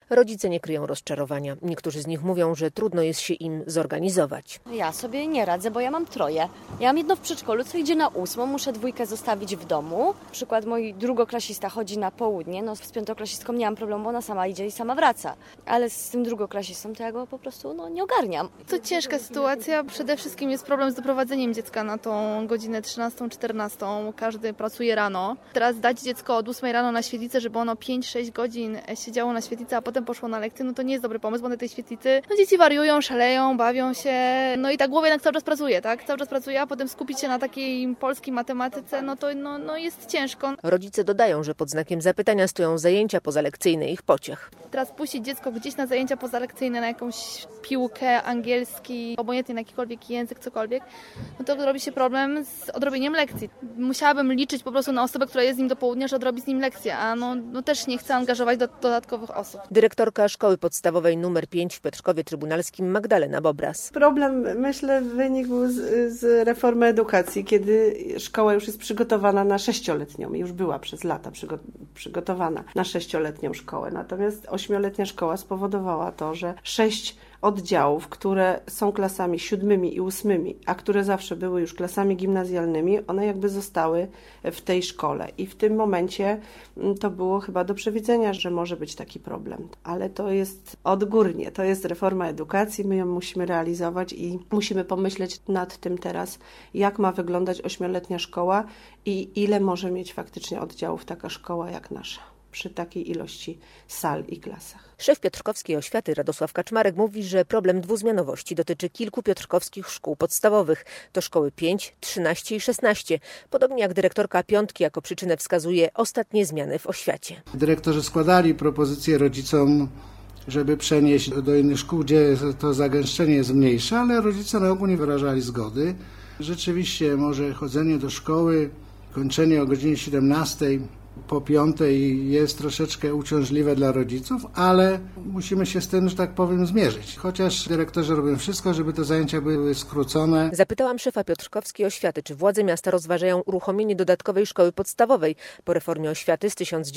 Rodzice nie kryją rozczarowania. Niektórzy z nich mówią, że trudno jest się im zorganizować. Ja sobie nie radzę, bo ja mam 3. Ja mam jedno w przedszkolu, co idzie na 8, muszę 2 zostawić w domu. Na przykład mój drugoklasista chodzi na południe, no z 5-klasistką nie mam problemu, bo ona sama idzie i sama wraca. Ale z tym drugoklasistą to ja go po prostu nie ogarniam. To ciężka sytuacja. Przede wszystkim jest problem z doprowadzeniem dziecka na tą godzinę 13-14. Każdy pracuje rano. Teraz dać dziecko od 8 rano na świetlicę, żeby ono 5-6 godzin siedziało na świetlicy, a potem poszło na lekcje, no to nie jest dobry pomysł, bo na tej świetlicy dzieci wariują, szaleją, bawią się. No i ta głowa jednak cały czas pracuje, tak? Cały czas pracuje, a potem skupić się na takiej polskiej matematyce, no to jest ciężko. Rodzice dodają, że pod znakiem zapytania stoją zajęcia pozalekcyjne ich pociech. Teraz puścić dziecko gdzieś na zajęcia pozalekcyjne, na jakąś piłkę, angielski, obojętnie na jakikolwiek język, cokolwiek, no to robi się problem z odrobieniem lekcji. Musiałabym liczyć po prostu na osobę, która jest z nim do południa, że odrobi z nim lekcję, a no też nie chcę angażować do dodatkowych osób. Dyrektorka Szkoły Podstawowej nr 5 w Piotrkowie Trybunalskim Magdalena Bobras. Problem, myślę, wynikł z reformy edukacji, kiedy szkoła już jest przygotowana na 6-letnią. Już była przez lata przygotowana na 6-letnią szkołę. Natomiast 8-letnia szkoła spowodowała to, że 6 oddziałów, które są klasami 7 i 8, a które zawsze były już klasami gimnazjalnymi, one jakby zostały w tej szkole. I w tym momencie to było chyba do przewidzenia, że może być taki problem. Ale to jest odgórnie, to jest reforma edukacji, my ją musimy realizować i musimy pomyśleć nad tym teraz, jak ma wyglądać 8-letnia szkoła i ile może mieć faktycznie oddziałów taka szkoła jak nasza, przy takiej ilości sal i klasach. Szef piotrkowskiej oświaty Radosław Kaczmarek mówi, że problem dwuzmianowości dotyczy kilku piotrkowskich szkół podstawowych. To szkoły 5, 13 i 16. Podobnie jak dyrektorka Piątki jako przyczynę wskazuje ostatnie zmiany w oświacie. Dyrektorzy składali propozycje rodzicom, żeby przenieść do innych szkół, gdzie to zagęszczenie jest mniejsze, ale rodzice na ogół nie wyrażali zgody. Rzeczywiście może chodzenie do szkoły, kończenie o godzinie 17 po 5 jest troszeczkę uciążliwe dla rodziców, ale musimy się z tym, że tak powiem, zmierzyć. Chociaż dyrektorzy robią wszystko, żeby te zajęcia były skrócone. Zapytałam szefa piotrkowskiej oświaty, czy władze miasta rozważają uruchomienie dodatkowej szkoły podstawowej. Po reformie oświaty z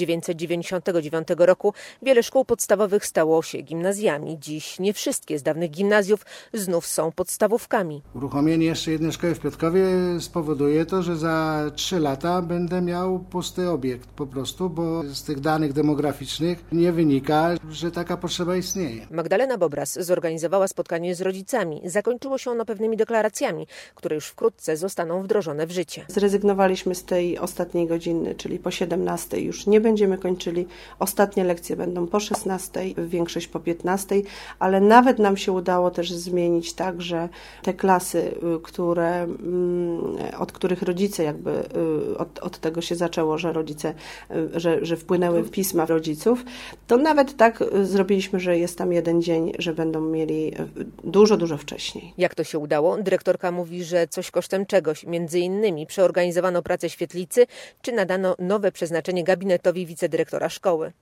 1999 roku wiele szkół podstawowych stało się gimnazjami. Dziś nie wszystkie z dawnych gimnazjów znów są podstawówkami. Uruchomienie jeszcze jednej szkoły w Piotrkowie spowoduje to, że za 3 lata będę miał pusty obiekt. Po prostu, bo z tych danych demograficznych nie wynika, że taka potrzeba istnieje. Magdalena Bobras zorganizowała spotkanie z rodzicami. Zakończyło się ono pewnymi deklaracjami, które już wkrótce zostaną wdrożone w życie. Zrezygnowaliśmy z tej ostatniej godziny, czyli po 17 już nie będziemy kończyli. Ostatnie lekcje będą po 16, większość po 15, ale nawet nam się udało też zmienić tak, że te klasy, od których rodzice jakby, od tego się zaczęło, że rodzice że wpłynęły pisma rodziców, to nawet tak zrobiliśmy, że jest tam jeden dzień, że będą mieli dużo wcześniej. Jak to się udało? Dyrektorka mówi, że coś kosztem czegoś. Między innymi przeorganizowano pracę świetlicy, czy nadano nowe przeznaczenie gabinetowi wicedyrektora szkoły.